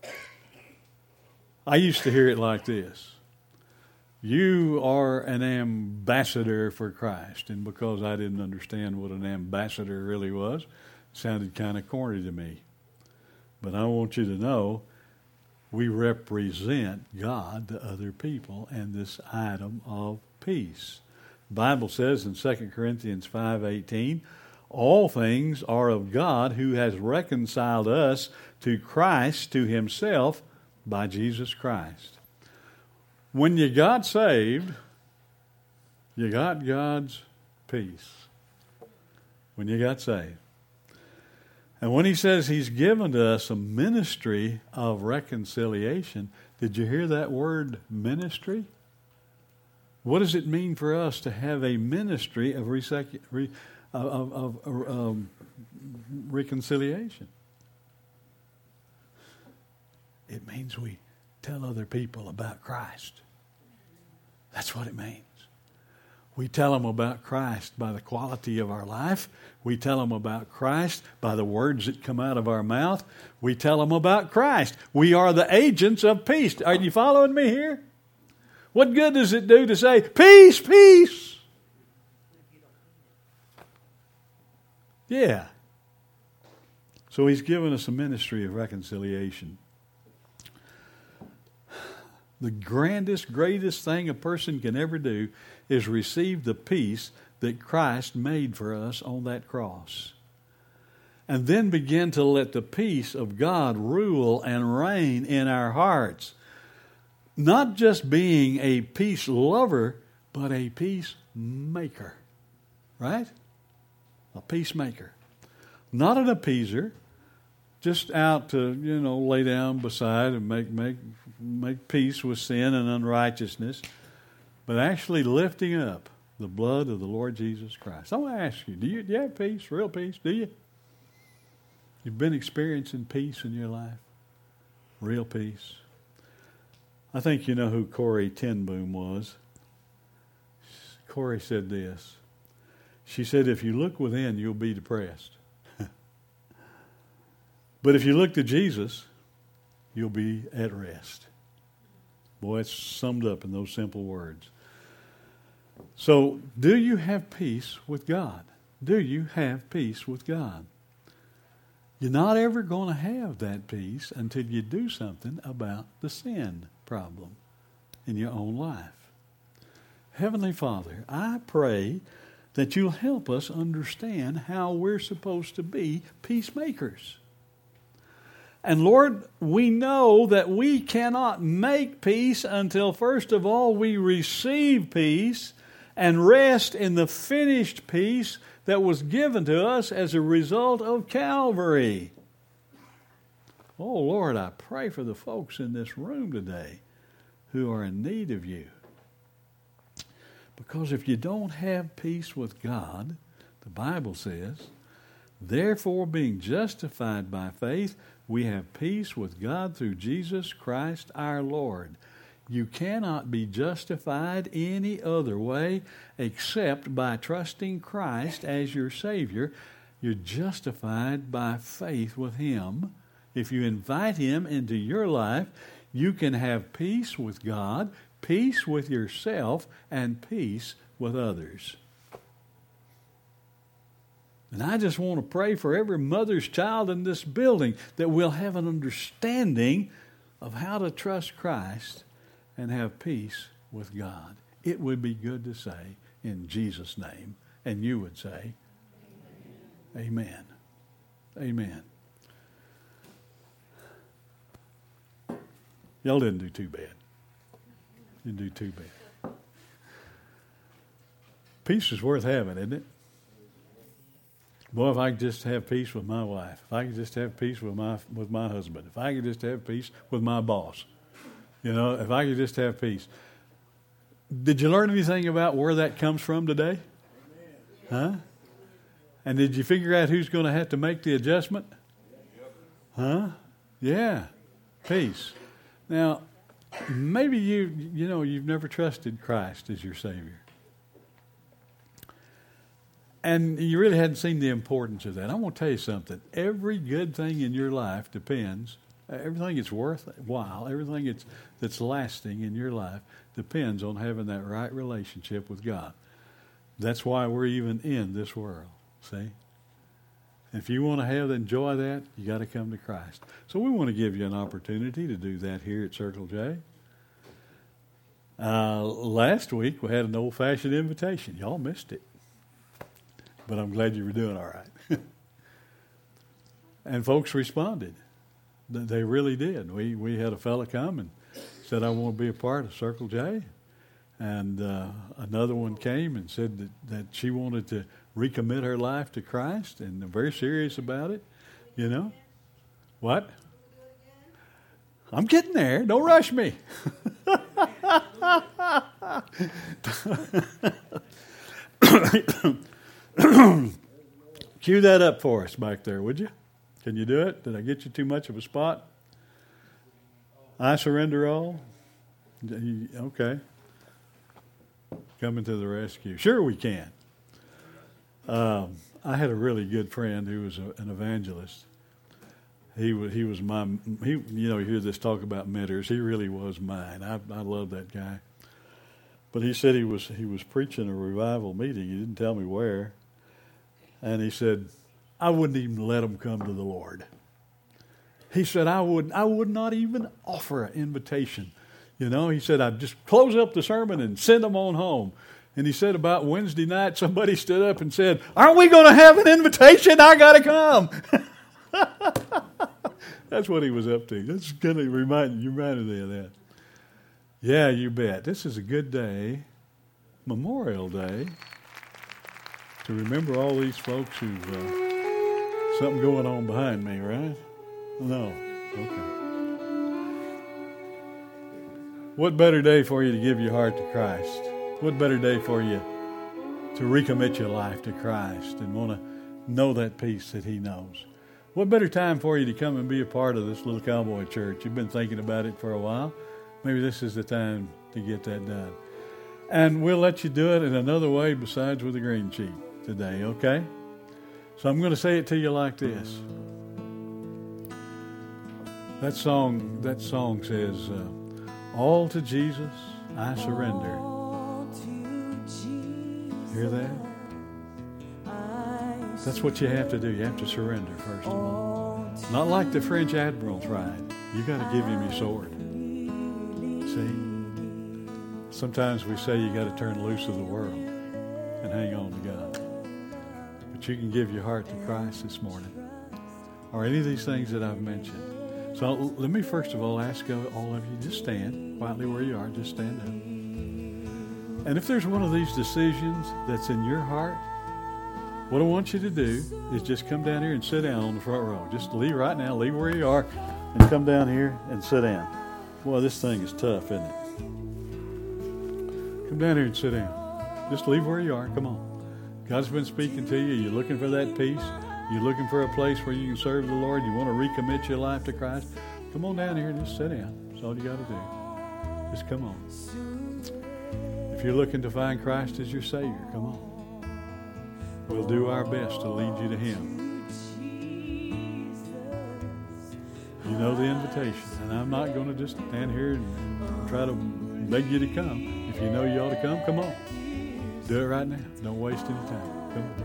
I used to hear it like this. You are an ambassador for Christ. And because I didn't understand what an ambassador really was, it sounded kind of corny to me. But I want you to know, we represent God to other people and this item of peace. The Bible says in Second Corinthians five eighteen, all things are of God who has reconciled us to Christ, to Himself, by Jesus Christ. When you got saved, you got God's peace. When you got saved. And when He says He's given to us a ministry of reconciliation, did you hear that word ministry? What does it mean for us to have a ministry of, resec- re- of, of, of um, reconciliation? It means we tell other people about Christ. That's what it means. We tell them about Christ by the quality of our life. We tell them about Christ by the words that come out of our mouth. We tell them about Christ. We are the agents of peace. Are you following me here? What good does it do to say, peace, peace? Yeah. So He's given us a ministry of reconciliation. The grandest, greatest thing a person can ever do is receive the peace that Christ made for us on that cross. And then begin to let the peace of God rule and reign in our hearts. Not just being a peace lover, but a peacemaker. Right? A peacemaker. Not an appeaser. Just out to, you know, lay down beside and make make make peace with sin and unrighteousness, but actually lifting up the blood of the Lord Jesus Christ. I want to ask you, do you, do you have peace, real peace? Do you? You've been experiencing peace in your life? Real peace? I think you know who Corrie ten Boom was. Corrie said this. She said, if you look within, you'll be depressed. But if you look to Jesus, you'll be at rest. Boy, it's summed up in those simple words. So, do you have peace with God? Do you have peace with God? You're not ever going to have that peace until you do something about the sin problem in your own life. Heavenly Father, I pray that you'll help us understand how we're supposed to be peacemakers. And Lord, we know that we cannot make peace until, first of all, we receive peace and rest in the finished peace that was given to us as a result of Calvary. Oh, Lord, I pray for the folks in this room today who are in need of you. Because if you don't have peace with God, the Bible says, therefore being justified by faith, we have peace with God through Jesus Christ our Lord. You cannot be justified any other way except by trusting Christ as your Savior. You're justified by faith with Him. If you invite Him into your life, you can have peace with God, peace with yourself, and peace with others. And I just want to pray for every mother's child in this building that we'll have an understanding of how to trust Christ and have peace with God. It would be good to say in Jesus' name, and you would say, Amen. Amen. Y'all didn't do too bad. You didn't do too bad. Peace is worth having, isn't it? Boy, if I could just have peace with my wife, if I could just have peace with my with my husband, if I could just have peace with my boss, you know, if I could just have peace. Did you learn anything about where that comes from today? Huh? And did you figure out who's going to have to make the adjustment? Huh? Yeah. Peace. Now, maybe you, you know, you've never trusted Christ as your Savior. And you really hadn't seen the importance of that. I want to tell you something. Every good thing in your life depends, everything that's worthwhile, everything that's, that's lasting in your life depends on having that right relationship with God. That's why we're even in this world, see? If you want to have enjoy that, you got to come to Christ. So we want to give you an opportunity to do that here at Circle J. Uh, last week we had an old-fashioned invitation. Y'all missed it. But I'm glad you were doing all right. And folks responded. They really did. We we had a fella come and said, I want to be a part of Circle J. And uh, another one came and said that, that she wanted to recommit her life to Christ, and they're very serious about it. You know? What? I'm getting there. Don't rush me. Cue that up for us back there, would you? Can you do it? Did I get you too much of a spot? I surrender all? Okay. Coming to the rescue. Sure we can. Um, I had a really good friend who was a, an evangelist. He was he was my he you know you hear this talk about mentors. He really was mine. I I love that guy. But he said he was he was preaching a revival meeting. He didn't tell me where. And he said, I wouldn't even let them come to the Lord. He said, I would I would not even offer an invitation. You know, he said, I'd just close up the sermon and send them on home. And he said about Wednesday night, somebody stood up and said, aren't we going to have an invitation? I got to come. That's what he was up to. That's going to remind you, reminded me of that. Yeah, you bet. This is a good day, Memorial Day, to remember all these folks who, uh, something going on behind me, right? No. Okay. What better day for you to give your heart to Christ? What better day for you to recommit your life to Christ and want to know that peace that He knows? What better time for you to come and be a part of this little cowboy church? You've been thinking about it for a while. Maybe this is the time to get that done. And we'll let you do it in another way besides with a green sheet today, okay? So I'm going to say it to you like this. That song, that song says, uh, all to Jesus I surrender. Hear that? That's what you have to do. You have to surrender first of all. Not like the French admiral tried. You got to give him your sword. See? Sometimes we say you got to turn loose of the world. and hang on to God. But you can give your heart to Christ this morning, or any of these things that I've mentioned. So let me first of all ask all of you, just stand quietly where you are. Just stand up. And if there's one of these decisions that's in your heart, what I want you to do is just come down here and sit down on the front row. Just leave right now, leave where you are, and come down here and sit down. Boy, this thing is tough, isn't it? Come down here and sit down. Just leave where you are. Come on. God's been speaking to you. You're looking for that peace. You're looking for a place where you can serve the Lord. You want to recommit your life to Christ. Come on down here and just sit down. That's all you got to do. Just come on. If you're looking to find Christ as your Savior, come on. We'll do our best to lead you to Him. You know the invitation. And I'm not going to just stand here and try to beg you to come. If you know you ought to come, come on. Do it right now. Don't waste any time. Come on.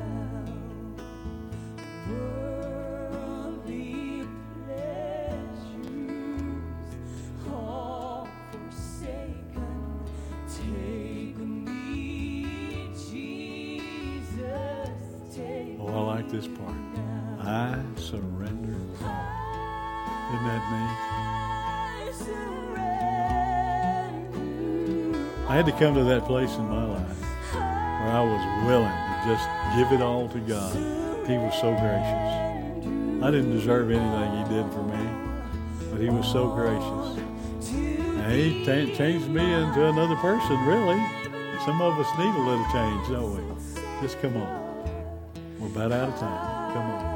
Oh, I like this part. I surrender all. Isn't that neat? I had to come to that place in my life where I was willing to just give it all to God. He was so gracious. I didn't deserve anything He did for me, but He was so gracious. And He t- changed me into another person, really. Some of us need a little change, don't we? Just come on. We're about out of time. Come on.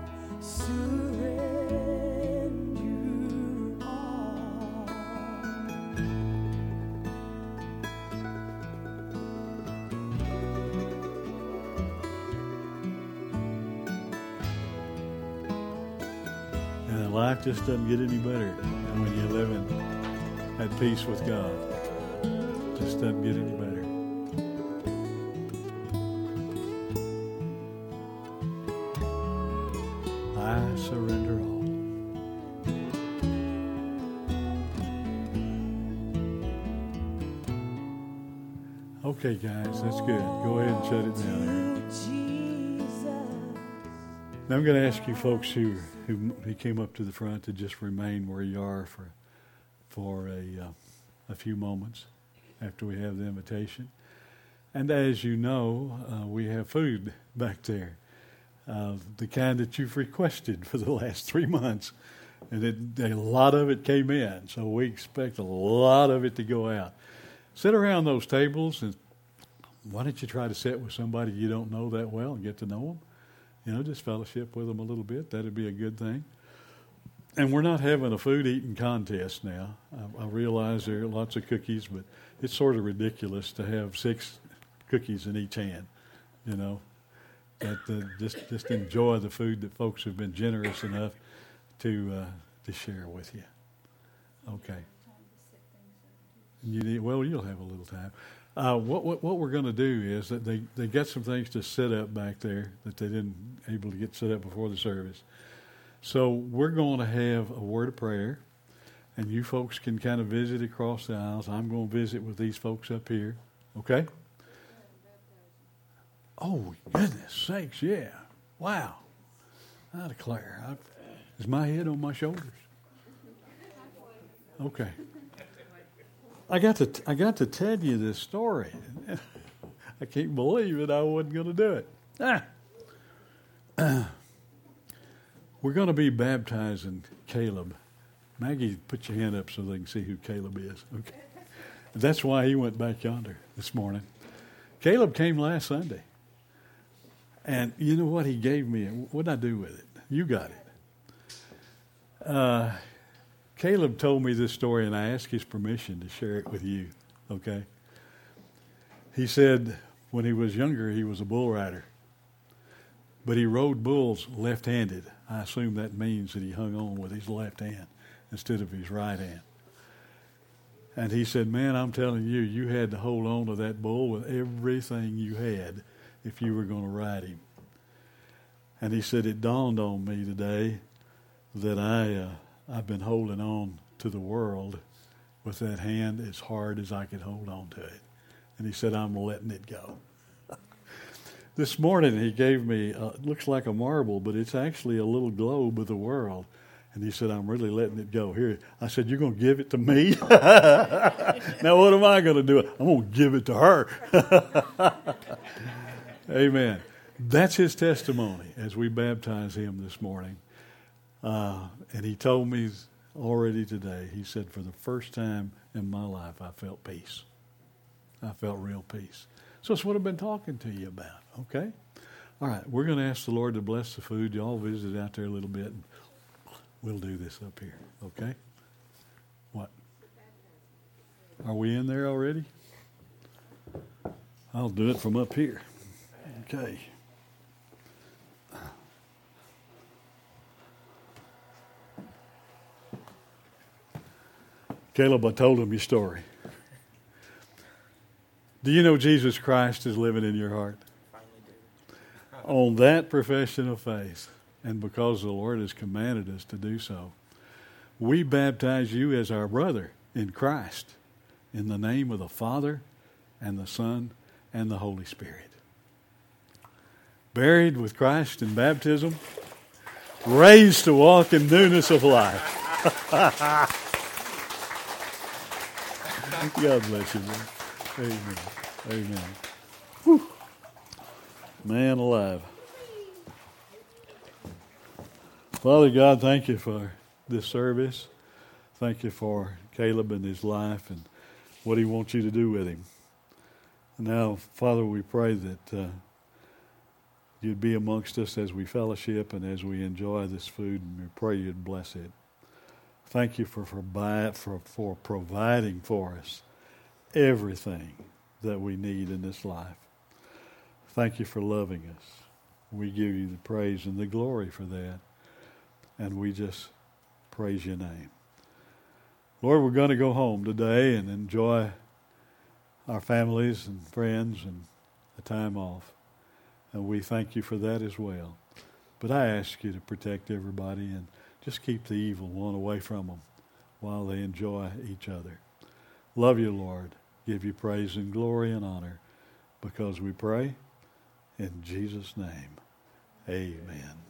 And life just doesn't get any better than when you're living at peace with God. It just doesn't get any better. I surrender all. Okay, guys, that's good. Go ahead and shut it down here. Now I'm going to ask you folks who, who who came up to the front to just remain where you are for for a uh, a few moments after we have the invitation. And as you know, uh, we have food back there. Uh, the kind that you've requested for the last three months. And it, a lot of it came in, so we expect a lot of it to go out. Sit around those tables, and why don't you try to sit with somebody you don't know that well and get to know them? You know, just fellowship with them a little bit. That'd be a good thing. And we're not having a food-eating contest now. I, I realize there are lots of cookies, but it's sort of ridiculous to have six cookies in each hand, you know. But uh, just just enjoy the food that folks have been generous enough to uh, to share with you. Okay. You need, well, you'll have a little time. Uh, what, what what we're going to do is that they they got some things to set up back there that they didn't able to get set up before the service. So we're going to have a word of prayer, and you folks can kind of visit across the aisles. I'm going to visit with these folks up here. Okay. Oh, goodness sakes, yeah. Wow. I declare. I, is my head on my shoulders? Okay. I got to I got to tell you this story. I can't believe it. I wasn't going to do it. Ah. Uh, we're going to be baptizing Caleb. Maggie, put your hand up so they can see who Caleb is. Okay. That's why he went back yonder this morning. Caleb came last Sunday. And you know what he gave me? What did I do with it? You got it. Uh, Caleb told me this story, and I asked his permission to share it with you, okay? He said when he was younger, he was a bull rider. But he rode bulls left-handed. I assume that means that he hung on with his left hand instead of his right hand. And he said, man, I'm telling you, you had to hold on to that bull with everything you had if you were going to ride him. And he said, it dawned on me today that I, uh, I've been holding on to the world with that hand as hard as I could hold on to it. And he said, I'm letting it go. This morning he gave me, uh, it looks like a marble, but it's actually a little globe of the world. And he said, I'm really letting it go. Here, I said, you're going to give it to me? Now what am I going to do? I'm going to give it to her. Amen. That's his testimony as we baptize him this morning. Uh, and he told me already today, he said, for the first time in my life, I felt peace. I felt real peace. So that's what I've been talking to you about, okay? All right, we're going to ask the Lord to bless the food. You all visit out there a little bit, and we'll do this up here, okay? What? Are we in there already? I'll do it from up here. Okay. Caleb, I told him your story. Do you know Jesus Christ is living in your heart? On that profession of faith, and because the Lord has commanded us to do so, we baptize you as our brother in Christ in the name of the Father and the Son and the Holy Spirit. Buried with Christ in baptism, raised to walk in newness of life. God bless you, man. Amen. Amen. Whew. Man alive. Father God, thank you for this service. Thank you for Caleb and his life and what he wants you to do with him. Now, Father, we pray that uh, you'd be amongst us as we fellowship and as we enjoy this food, and we pray you'd bless it. Thank you for, for, for, for providing for us everything that we need in this life. Thank you for loving us. We give you the praise and the glory for that. And we just praise your name. Lord, we're going to go home today and enjoy our families and friends and a time off. And we thank you for that as well. But I ask you to protect everybody and just keep the evil one away from them while they enjoy each other. Love you, Lord. Give you praise and glory and honor because we pray in Jesus' name. Amen.